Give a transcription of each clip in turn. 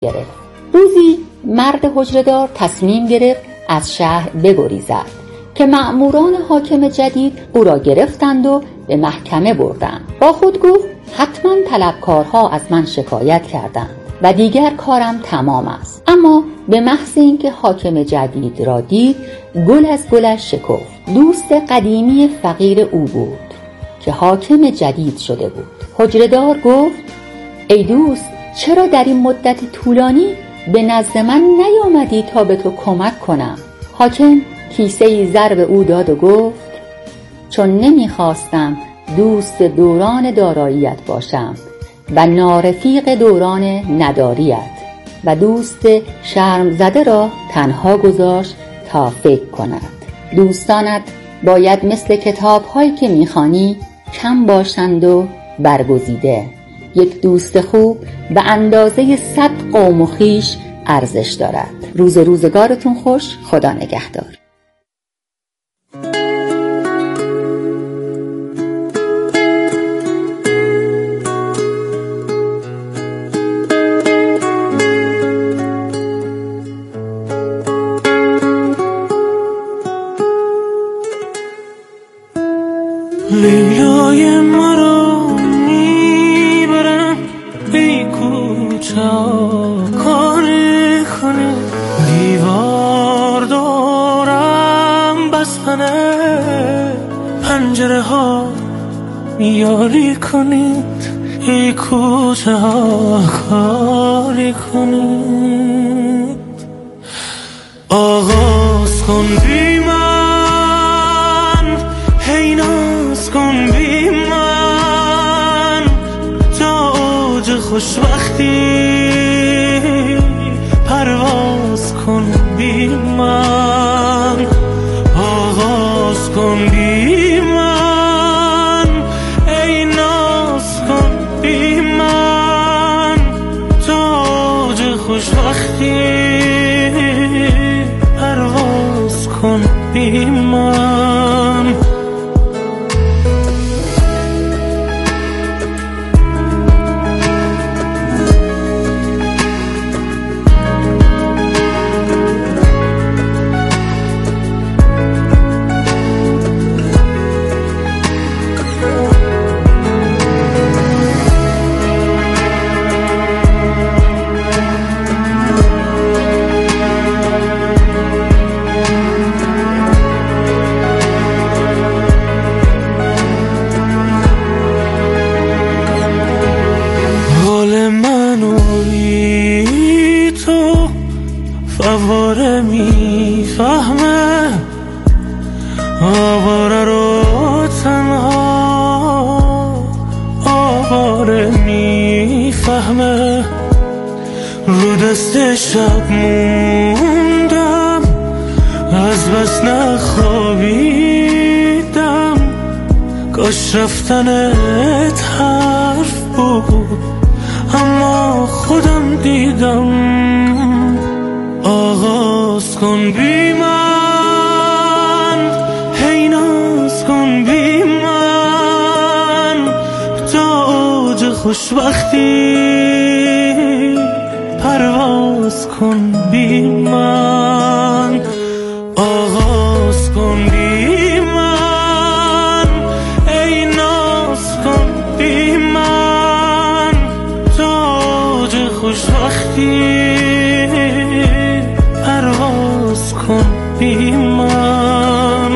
گرفت. روزی مرد حجره‌دار تصمیم گرفت از شهر بگریزد که مأموران حاکم جدید او را گرفتند و به محکمه بردند. با خود گفت حتما طلبکارها از من شکایت کردند و دیگر کارم تمام است. اما به محض اینکه حاکم جدید را دید گل از گلش شکفت. دوست قدیمی فقیر او بود که حاکم جدید شده بود. حجره‌دار گفت ای دوست، چرا در این مدت طولانی به نزد من نیامدی تا به تو کمک کنم؟ حاکم کیسه‌ای زر به او داد و گفت چون نمیخواستم دوست دوران داراییت باشم و نارفیق دوران نداریت، و دوست شرم زده را تنها گذاشت تا فکر کند. دوستانت باید مثل کتاب‌هایی که می‌خوانی کم باشند و برگزیده. یک دوست خوب به اندازه 100 قوم و خویش ارزش دارد. روزگارتون خوش. خدا نگهدار. لیلای مرا میبرم ای کوچه کاری کنی، دیوار دارم بستنه، پنجره ها یاری کنید، ای کوچه کاری کنید. آغاز کن بی من، هی ناز کن بی من، تا اوج خوشبختی پرواز کن بی من. آغاز کن بی من، ای ناز کن بی من، تا اوج خوشبختی پرواز کن بی من. فواره میفهمه آواره رو تنها، آواره میفهمه. رو دست شب موندم از بس نخوابیدم، کاش رفتنت حرف بود اما خودم دیدم. آغاز کن بی من، هی ناز کن بی من، تا اوج خوشبختی پرواز کن بی من. آغاز کن بی من، ای ناز کن بی من، تا اوج خوشبختی پرواز کن بی من.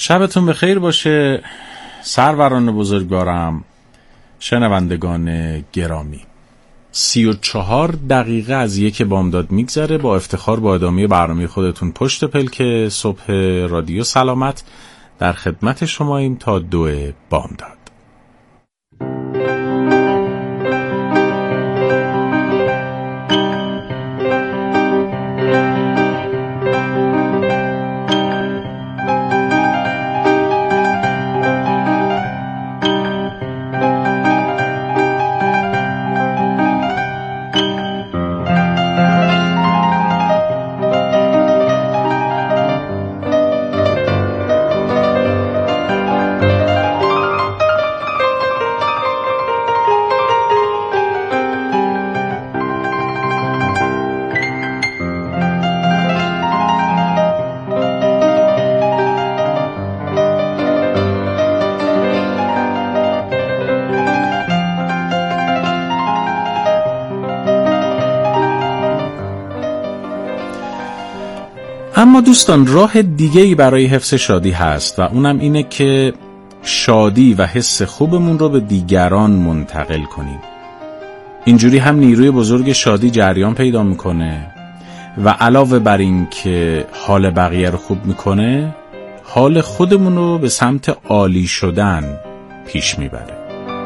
شبتون بخیر باشه سروران بزرگوارم، شنوندگان گرامی. 34 دقیقه از 1 بامداد میگذره. با افتخار با ادامه برنامه خودتون پشت پلک صبح رادیو سلامت در خدمت شماییم تا 2 بامداد. اما دوستان، راه دیگه‌ای برای حفظ شادی هست و اونم اینه که شادی و حس خوبمون رو به دیگران منتقل کنیم. اینجوری هم نیروی بزرگ شادی جریان پیدا میکنه و علاوه بر این که حال بقیه رو خوب میکنه، حال خودمون رو به سمت عالی شدن پیش میبره.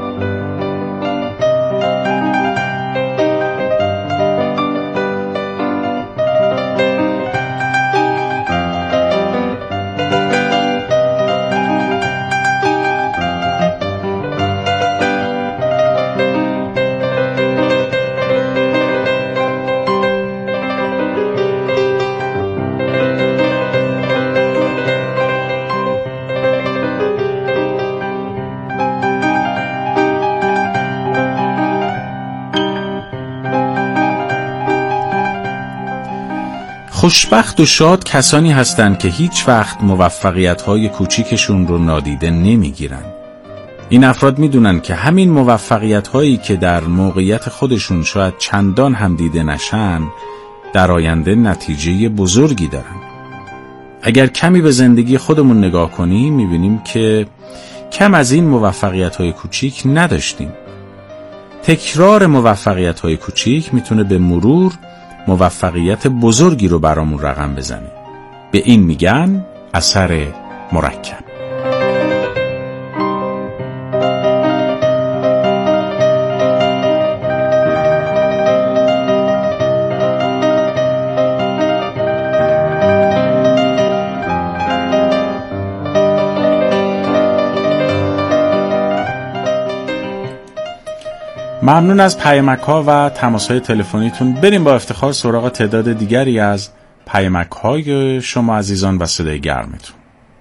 خوشبخت و شاد کسانی هستند که هیچ وقت موفقیت‌های کوچیکشون رو نادیده نمیگیرن. این افراد میدونن که همین موفقیت‌هایی که در موقعیت خودشون شاید چندان هم دیده نشن، در آینده نتیجه بزرگی دارن. اگر کمی به زندگی خودمون نگاه کنیم میبینیم که کم از این موفقیت‌های کوچیک نداشتیم. تکرار موفقیت‌های کوچیک میتونه به مرور موفقیت بزرگی رو برامون رقم بزنه. به این میگن اثر مرکب. ممنون از پیامک‌ها و تماس‌های تلفنیتون. بریم با افتخار سراغ تعداد دیگری از پیامک‌های شما عزیزان و صدای گرمتون.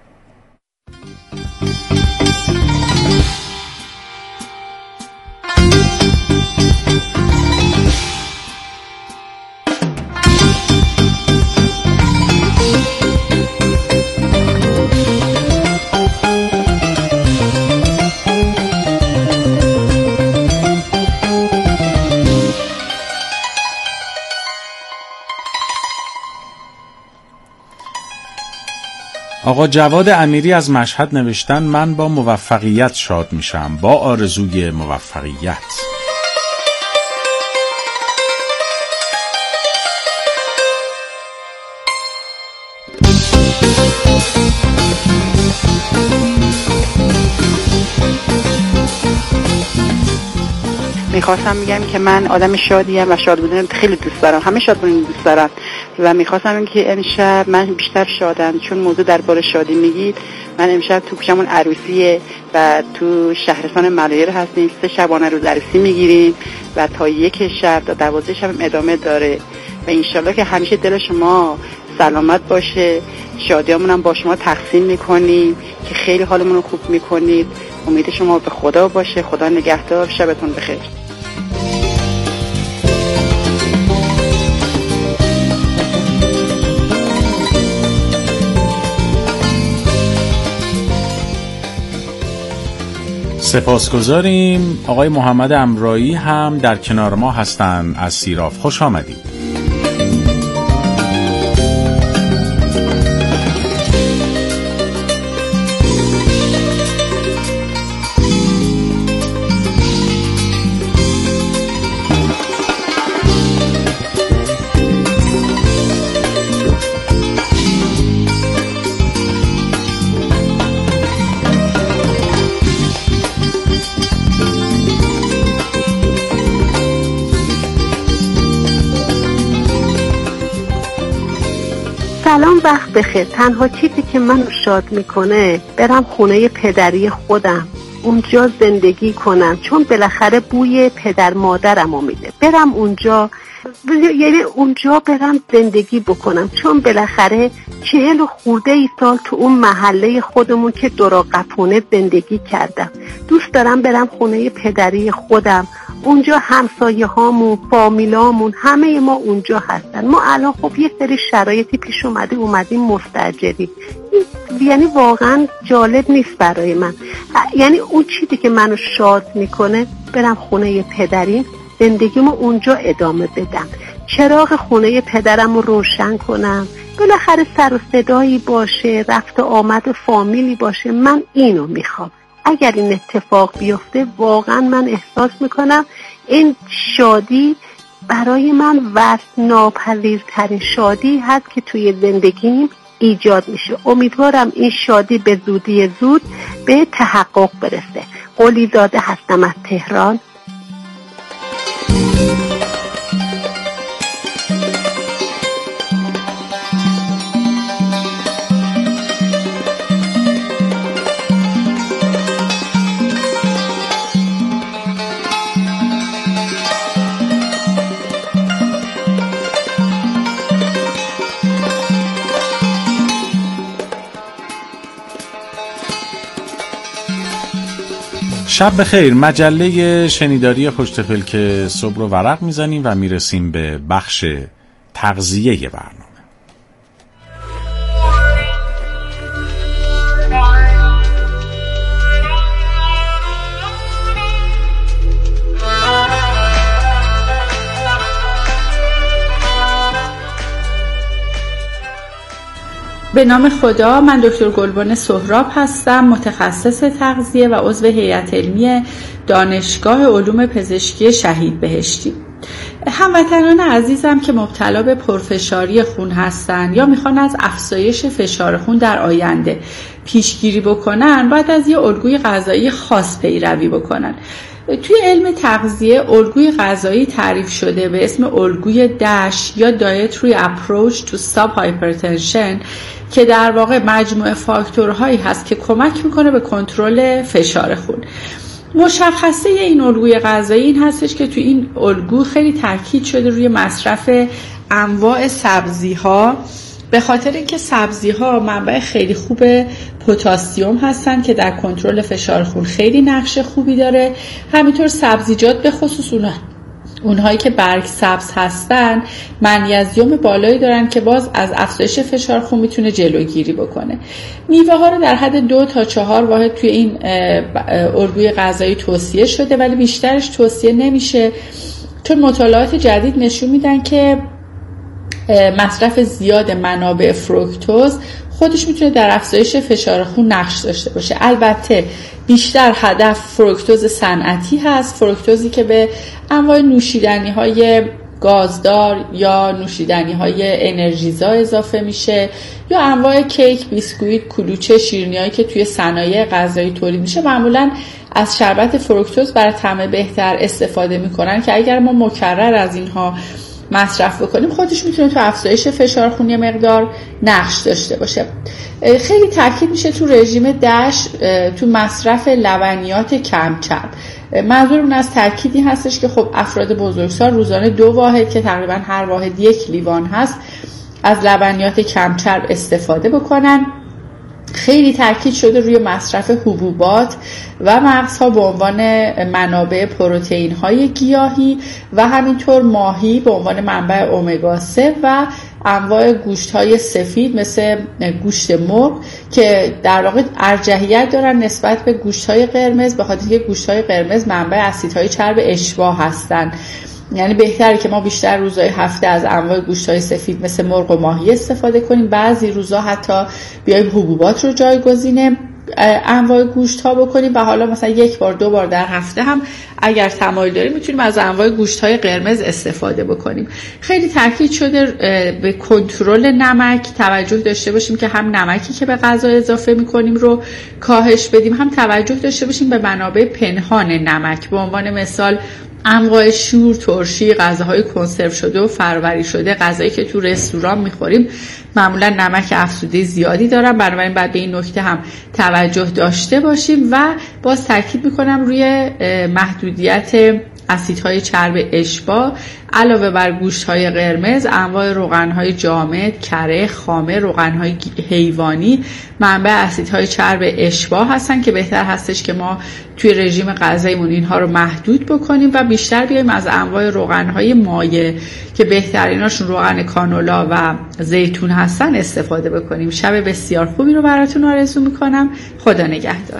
آقا جواد امیری از مشهد نوشتن من با موفقیت شاد میشم، با آرزوی موفقیت. میخواستم بگم که من آدم شادیم و شاد بودن خیلی دوست دارم، همه شاد بودن دوست دارم و میخواستم بگم که امشب من بیشتر شادم، چون موضوع درباره شادی میگید. من امشب تو کوچمون عروسیه و تو شهرستان ملایر هستیم، 3 شبانه روز عروسی میگیریم و تا 1 شب تا 12 شب ادامه داره و انشالله که همیشه دل شما سلامت باشه. شادیامون هم با شما تقسیم میکنیم که خیلی حالمون رو خوب میکنید. امید شما به خدا باشه. خدا نگهدار. شبتون بخیر. سپاسگزاریم. آقای محمد امرایی هم در کنار ما هستن از سیراف. خوش آمدید. وقت بخیر. تنها چیزی که منو شاد میکنه برم خونه پدری خودم، اونجا زندگی کنم، چون بالاخره بوی پدر مادرمو میده. برم اونجا، یعنی اونجا برم زندگی بکنم، چون بالاخره 40 خورده ای سال تو اون محله خودمون که دراقپونه زندگی کردم. دوست دارم برم خونه پدری خودم، اونجا همسایه هامون، فامیلامون، همه ما اونجا هستن. ما الان خب یه سری شرایطی پیش اومدیم مستاجری، یعنی واقعا جالب نیست برای من. یعنی اون چیزی که منو شاد میکنه برم خونه پدریم، زندگیمو اونجا ادامه بدم، چراغ خونه پدرمو روشن کنم، بالاخره سر و صدایی باشه، رفت و آمد فامیلی باشه. من اینو میخوام. اگر این اتفاق بیفته واقعا من احساس میکنم این شادی برای من وصف ناپذیرترین شادی هست که توی زندگیم ایجاد میشه. امیدوارم این شادی به زودی زود به تحقق برسه. قلی زاده هستم از تهران. شب بخیر. مجله شنیداری پشت پلک صبح رو ورق میزنیم و میرسیم به بخش تغذیه برنامه. به نام خدا. من دکتر گلبن سهراب هستم، متخصص تغذیه و عضو هیئت علمی دانشگاه علوم پزشکی شهید بهشتی. هموطنان عزیزم که مبتلا به پرفشاری خون هستن یا میخوان از افزایش فشار خون در آینده پیشگیری بکنن، باید از یه الگوی غذایی خاص پیروی بکنن. توی علم تغذیه الگوی غذایی تعریف شده به اسم الگوی داش یا Dietary Approach to Stop Hypertension که در واقع مجموعه فاکتورهایی هست که کمک میکنه به کنترل فشار خون. مشخصه این الگوی غذایی این هستش که توی این الگو خیلی تاکید شده روی مصرف انواع سبزی‌ها، به خاطر اینکه سبزی‌ها منبع خیلی خوب پتاسیم هستن که در کنترل فشار خون خیلی نقش خوبی داره. همینطور سبزیجات به خصوص اونهایی که برگ سبز هستن منیزیم بالایی دارن که باز از افزایش فشار خون میتونه جلوگیری بکنه. میوه ها رو در حد 2 تا 4 واحد توی این الگوی غذایی توصیه شده، ولی بیشترش توصیه نمیشه، چون مطالعات جدید نشون میدن که مصرف زیاد منابع فروکتوز خودش میتونه در افزایش فشار خون نقش داشته باشه. البته بیشتر هدف فروکتوز صنعتی هست، فروکتوزی که به انواع نوشیدنی‌های گازدار یا نوشیدنی‌های انرژیزا اضافه میشه، یا انواع کیک، بیسکویت، کلوچه، شیرینی‌هایی که توی صنایع غذایی تولید میشه معمولاً از شربت فروکتوز برای طعم بهتر استفاده میکنن که اگر ما مکرر از اینها مصرف بکنیم خودش میتونه تو افزایش فشار خون یه مقدار نقش داشته باشه. خیلی تاکید میشه تو رژیم داش تو مصرف لبنیات کم چرب. منظورم از تاکیدی هستش که خب افراد بزرگسال روزانه 2 واحد که تقریبا هر واحد 1 لیوان هست از لبنیات کم چرب استفاده بکنن. خیلی تاکید شده روی مصرف حبوبات و مغزها به عنوان منابع پروتئین های گیاهی و همینطور ماهی به عنوان منبع امگا 3 و انواع گوشت های سفید مثل گوشت مرغ که در واقع ارجحیت دارن نسبت به گوشت های قرمز، به خاطر اینکه گوشت های قرمز منبع اسیدهای چرب اشباع هستن. یعنی بهتره که ما بیشتر روزهای هفته از انواع گوشت‌های سفید مثل مرغ و ماهی استفاده کنیم. بعضی روزها حتی بیایم حبوبات رو جایگزین انواع گوشت‌ها بکنیم و حالا مثلا 1 بار 2 بار در هفته هم اگر تمایل داریم میتونیم از انواع گوشت‌های قرمز استفاده بکنیم. خیلی تاکید شده به کنترل نمک توجه داشته باشیم که هم نمکی که به غذا اضافه می‌کنیم رو کاهش بدیم، هم توجه داشته باشیم به منابع پنهان نمک. به عنوان مثال انواع شور، ترشی، غذاهای کنسرو شده و فرآوری شده، غذایی که تو رستوران میخوریم معمولا نمک افزوده زیادی دارن، بنابراین باید به این نکته هم توجه داشته باشیم. و باز تاکید میکنم روی محدودیت اسیدهای چرب اشباع علاوه بر گوشت‌های قرمز، انواع روغن‌های جامد، کره، خامه، روغن‌های حیوانی منبع اسیدهای چرب اشباع هستن که بهتر هستش که ما توی رژیم غذاییمون اینها رو محدود بکنیم و بیشتر بیایم از انواع روغن‌های مایع که بهتریناشون روغن کانولا و زیتون هستن استفاده بکنیم. شب بسیار خوبی رو براتون آرزو می‌کنم. خدا نگهدار.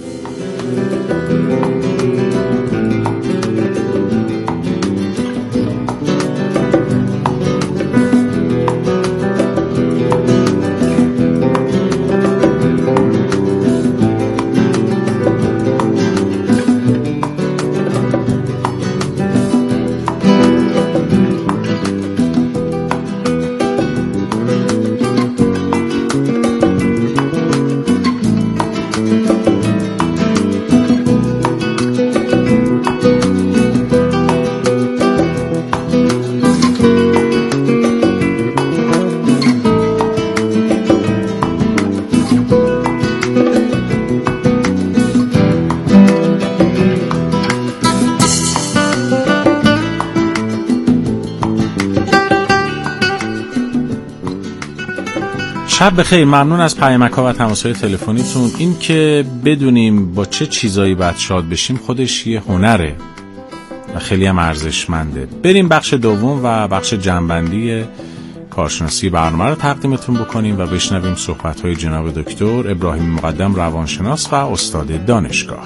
شب بخیر. ممنون از پیامک‌ها و تماس‌های تلفنیتون. این که بدونیم با چه چیزایی باید شاد بشیم خودش یه هنره و خیلی هم ارزشمنده. بریم بخش دوم و بخش جنبندی کارشناسی برنامه رو تقدیمتون بکنیم و بشنویم صحبت‌های جناب دکتر ابراهیم مقدم، روانشناس و استاد دانشگاه.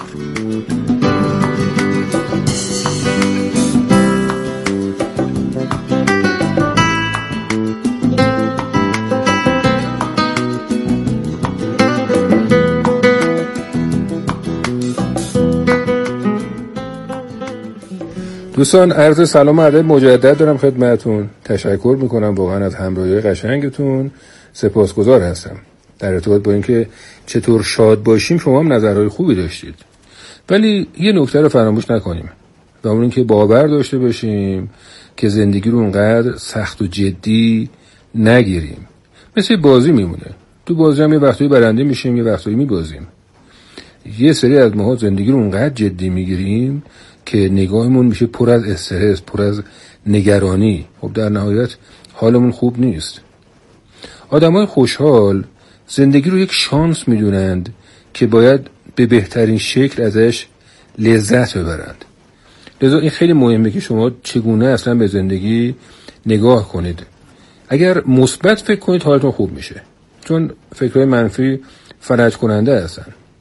دوستان عرض سلام و ادب مجدد دارم خدمتتون. تشکر میکنم واقعا از همراهی قشنگتون، سپاسگزار هستم. در ارتباط با اینکه چطور شاد باشیم شما هم نظرهای خوبی داشتید، ولی یه نکته رو فراموش نکنیم و اون اینکه باور داشته باشیم که زندگی رو اونقدر سخت و جدی نگیریم. مثل بازی میمونه، تو بازی هم یه وقتایی برنده میشیم، یه وقتایی میبازیم. یه سری از ماها زندگی رو اونقدر جدی میگیریم که نگاهمون میشه پر از استرس، پر از نگرانی. خب در نهایت حالمون خوب نیست. آدمای خوشحال زندگی رو یک شانس میدونند که باید به بهترین شکل ازش لذت ببرند. لذا این خیلی مهمه که شما چگونه اصلا به زندگی نگاه کنید. اگر مثبت فکر کنید حالتون خوب میشه، چون فکرهای منفی فلج کننده هستن.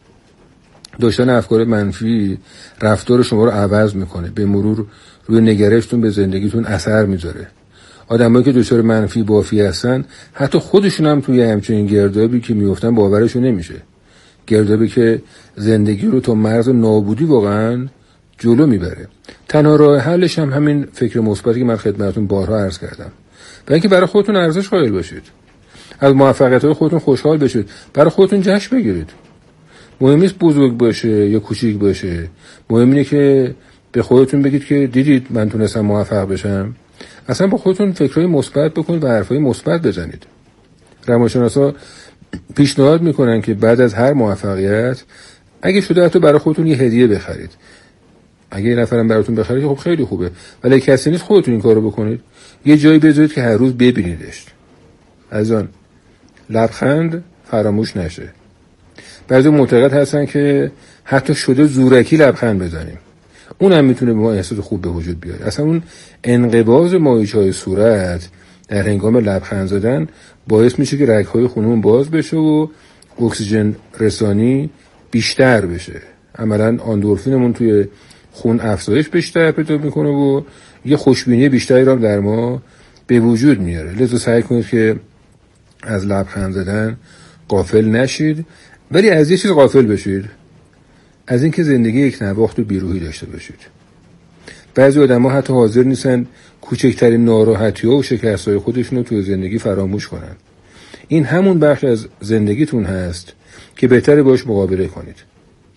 داشتن افکار منفی رفتار شما رو عوض میکنه، به مرور روی نگرشتون به زندگیتون اثر میذاره. آدمایی که دچار منفی بافی هستن حتی خودشون هم توی همچین گردابی که میافتن باورشون نمیشه. گردابی که زندگی رو تا مرز نابودی واقعا جلو میبره. تنها راه حلش هم همین فکر مثبتی که من خدمتتون بارها عرض کردم. و اینکه برای خودتون ارزش قائل باشید، از موفقیت‌های خودتون خوشحال بشید، برای خودتون جشن بگیرید. مهم نیست بزرگ باشه یا کوچیک باشه، مهم اینه که به خودتون بگید که دیدید من تونستم موفق بشم. اصلا با خودتون فکرهای مثبت بکنید و حرفای مثبت بزنید. روانشناسا پیشنهاد میکنن که بعد از هر موفقیت اگه شده حتی برای خودتون یه هدیه بخرید. اگه یه نفرم براتون بخرید خب خیلی خوبه، ولی کسی نیست خودتون این کارو بکنید. یه جایی بذارید که هر روز ببینیدش. از آن لبخند فراموش نشه. بعضی معتقد هستن که حتی شده زورکی لبخند بزنیم، اونم میتونه به ما احساس خوب به وجود بیاره. اصلا اون انقباض مایچه‌های صورت در هنگام لبخند زدن باعث میشه که رگ‌های خونمون باز بشه و اکسیژن رسانی بیشتر بشه. عملاً اندورفینمون توی خون افزایش بیشتر پیدا میکنه و یه خوشبینی بیشتری رو در ما به وجود میاره. لذا سعی کنید که از لبخند زدن غافل نشید، ولی از یه چیز غافل بشید، از اینکه زندگی یک نواخت و بیروحی داشته باشید. بعضی آدم‌ها حتی حاضر نیستن کوچکترین ناراحتی‌ها و شکست‌های خودشون رو توی زندگی فراموش کنن. این همون بخش از زندگیتون هست که بهتره باش مقابله کنید.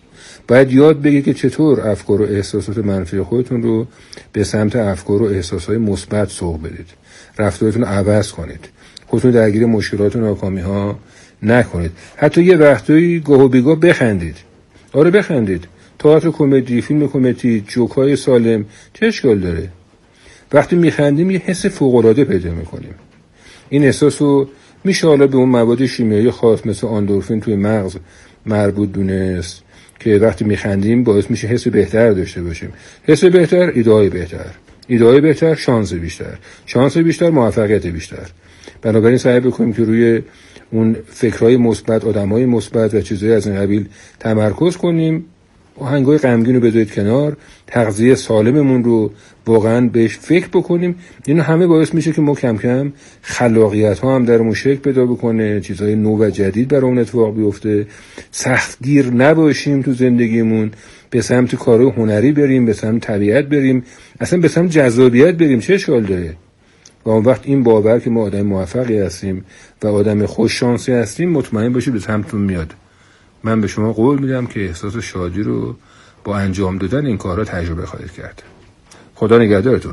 باید یاد بگیرید که چطور افکار و احساسات منفی خودتون رو به سمت افکار و احساسات مثبت سوق بدید. رفتارتون رو عوض کنید. خودتون درگیر مشکلات و ناکامی‌ها نکنید. حتی یه وقتایی گاه و بیگاه بخندید. آره بخندید. تئاتر کمدی، فیلم کمدی، جوک‌های سالم چه اشکال داره؟ وقتی میخندیم یه حس فوق‌العاده پیدا میکنیم. این احساس رو میشه حالا به اون مواد شیمیایی خاص مثل اندورفین توی مغز مربوط دونست که وقتی میخندیم باعث میشه حس بهتر داشته باشیم. حس بهتر، ایده‌های بهتر. ایده‌های بهتر، شانس بیشتر. شانس بیشتر، موفقیت بیشتر. بنابراین سعی بکنیم که روی اون فکرهای مثبت، آدمای مثبت و چیزهای از این قبیل تمرکز کنیم. آهنگای غمگین رو بذارید کنار، تغذیه سالممون رو واقعا بهش فکر بکنیم. اینا همه باعث میشه که ما کم کم خلاقیت ها هم درمون شکل پیدا بکنه، چیزهای نو و جدید برامون اتفاق بیفته، سختگیر نباشیم تو زندگیمون، به سمت کارهای هنری بریم، به سمت طبیعت بریم، اصلا به سمت جذابیت بریم. چه اشکال داره؟ و اون وقت این باور که ما آدم موفقی هستیم و آدم خوش شانسی هستیم مطمئن باشید به سمتتون میاد. من به شما قول میدم که احساس شادی رو با انجام دادن این کارها تجربه خواهید کرد. خدا نگهدارتون.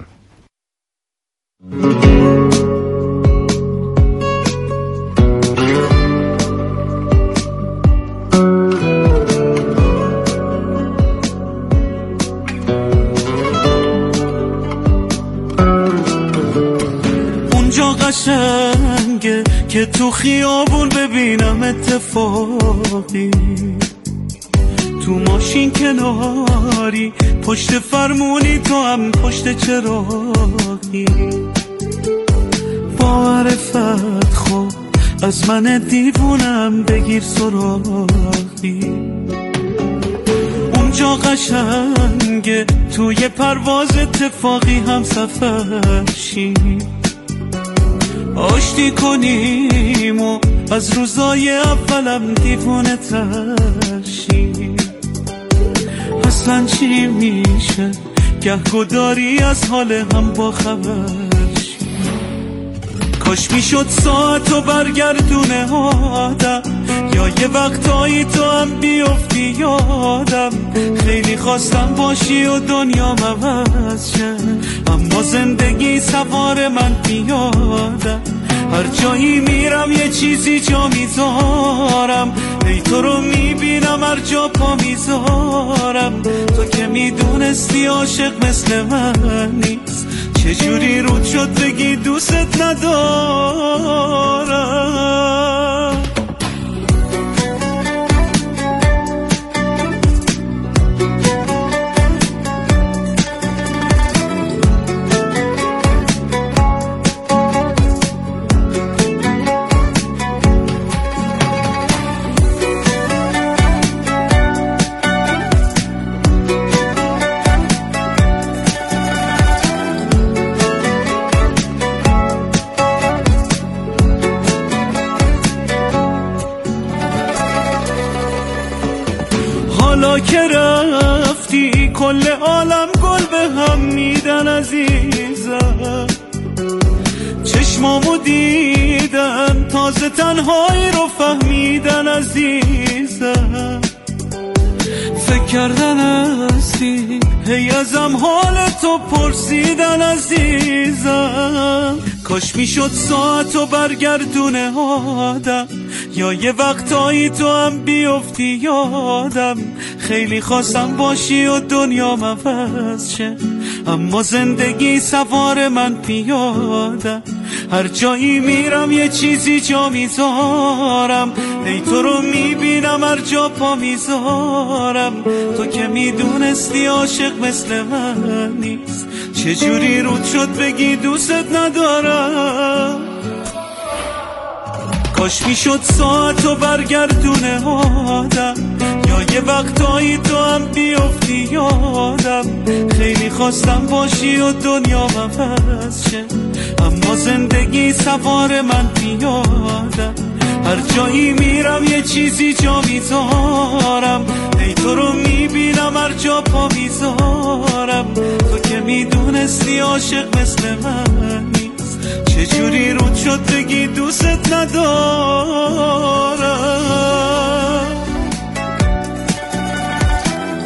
اونجا قشنگه که تو خیابون ببینم اتفاقی، تو ماشین کناری، پشت فرمونی، تو هم پشت چراغی. با معرفت خوب از من دیوونم بگیر سراغی. اونجا قشنگه توی پرواز اتفاقی هم سفر شیم، آشتی کنیم و از روزای اولم دیوونه تر شیم. اصلا چی میشه گهگداری از حال هم با خبر شیم. کاش میشد ساعتو برگردونه آدم، یا یه وقتایی تو هم بیفتی یادم. خیلی خواستم باشی و دنیا عوض شه، اما زندگی سوار من پیادم. هر جایی میرم یه چیزی جا میذارم، ای تو رو میبینم هر جا پا میذارم. تو که میدونستی عاشق مثل من نیست، چجوری رود شد بگی دوست ندارم. حالا که رفتی کل عالم گل به هم میدن عزیزم. چشمامو دیدن تازه تنهایی رو فهمیدن عزیزم. فکر کردن هستی هی ازم حال تو پرسیدن عزیزم. کاش میشد ساعتو برگردونه آدم، یا یه وقتایی تو هم بیفتی یادم. خیلی خواستم باشی و دنیا عوض شه، اما زندگی سوار من پیادم. هر جایی میرم یه چیزی جا میذارم، ای تو رو میبینم هر جا پا میذارم. تو که میدونستی عاشق مثل من نیست، چجوری رود شد بگی دوست ندارم. کاش میشد ساعتو برگردونه آدم، یا یه وقتایی تو هم بیفتی یادم. خیلی خواستم باشی و دنیا عوض شه، اما زندگی سوار من پیادم. هر جایی میرم یه چیزی جا میذارم، ای تو رو میبینم هر جا پا میذارم. تو که میدونستی عاشق مثل من نیست، چجوری رود شد بگی دوست ندارم.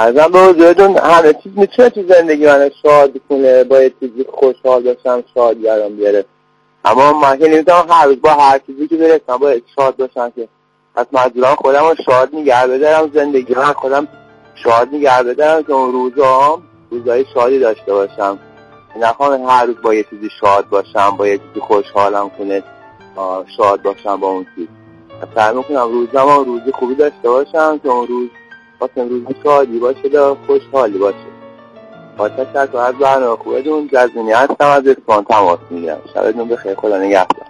ازم به حضورتون همه چیز میتونه تو زندگی من شاد کنه، با یه چیزی خوشحال باشم، شادیارم بیاره، اما من که نمیتونم هر روز با هر چیزی که برسم باید شاد باشم که از مجبورم خودم رو شاد نگه بدارم، زندگی من خودم شاد نگه بدارم که اون روزهای شادی داشته باشم، نخوام هر روز با یه چیزی شاد باشم، با یه چیزی خوشحالم کنه شاد باشم با اون چیز. سعی میکنم روزی خوبی داشته باشم که اون روز واسه روز شادی باشه و خوشحالی باشه. با تشکر از برنامه خوبتون. جزمینی هستم از اصفهان تماس میگیرم. شبتون بخیر، خدا نگهدار.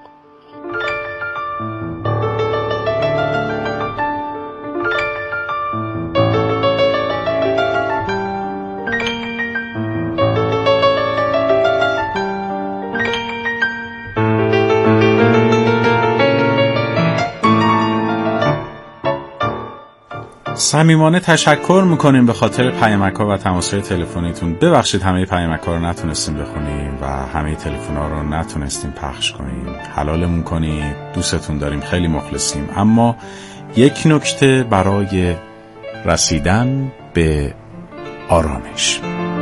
صمیمانه تشکر میکنیم به خاطر پیامک‌ها و تماس‌های تلفنیتون. ببخشید همه پیامک‌ها رو نتونستیم بخونیم و همه تلفن‌ها رو نتونستیم پخش کنیم. حلالمون کنید، دوستتون داریم، خیلی مخلصیم. اما یک نکته برای رسیدن به آرامش.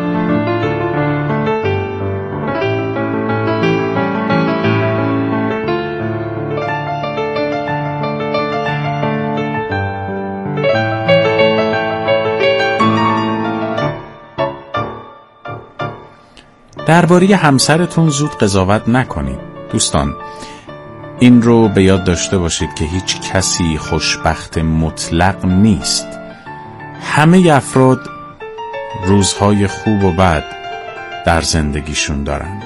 درباره همسرتون زود قضاوت نکنید. دوستان، این رو به یاد داشته باشید که هیچ کسی خوشبخت مطلق نیست. همه افراد روزهای خوب و بد در زندگیشون دارن.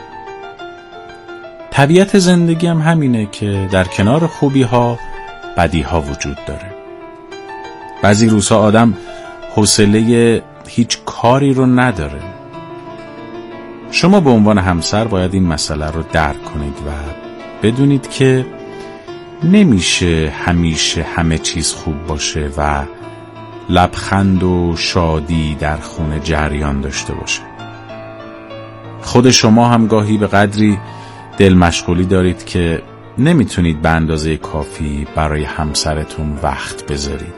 طبیعت زندگی هم همینه که در کنار خوبی ها بدی ها وجود داره. بعضی روزها آدم حوصله هیچ کاری رو نداره. شما به عنوان همسر باید این مسئله رو درک کنید و بدونید که نمیشه همیشه همه چیز خوب باشه و لبخند و شادی در خونه جریان داشته باشه. خود شما هم گاهی به قدری دل مشغولی دارید که نمیتونید به اندازه کافی برای همسرتون وقت بذارید.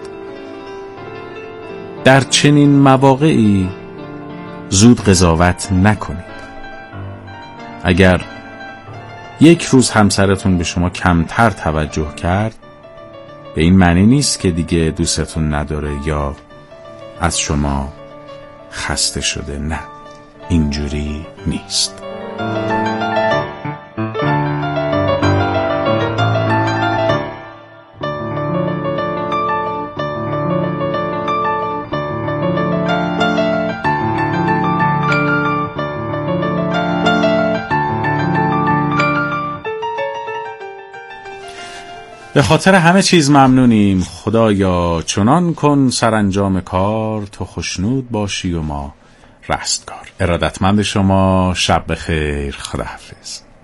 در چنین مواقعی زود قضاوت نکنید. اگر یک روز همسرتون به شما کمتر توجه کرد، به این معنی نیست که دیگه دوستتون نداره یا از شما خسته شده. نه، اینجوری نیست. به خاطر همه چیز ممنونیم. خدایا چنان کن سرانجام کار، تو خوشنود باشی و ما رستگار. ارادتمند شما، شب بخیر، خداحافظ.